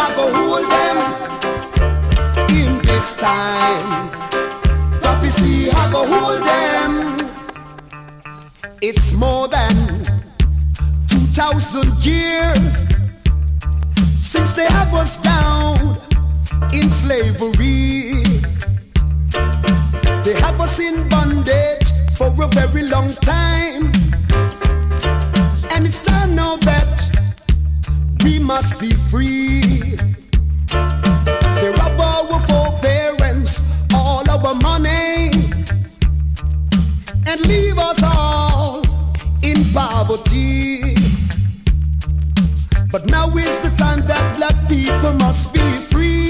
I go hold them in this time. Prophecy, I go hold them. It's more than 2,000 years since they have us down in slavery. They have us in bondage for a very long time. And it's time now that we must be free. They rob our foreparents all our money and leave us all in poverty. But now is the time that black people must be free.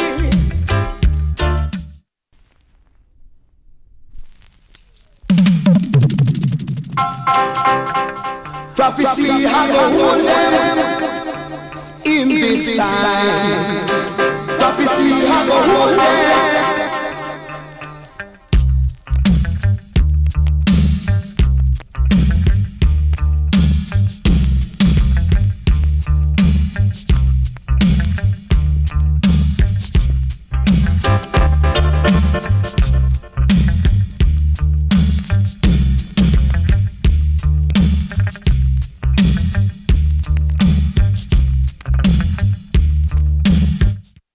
Prophecy, I go hold them in this time. Prophecy, I go hold them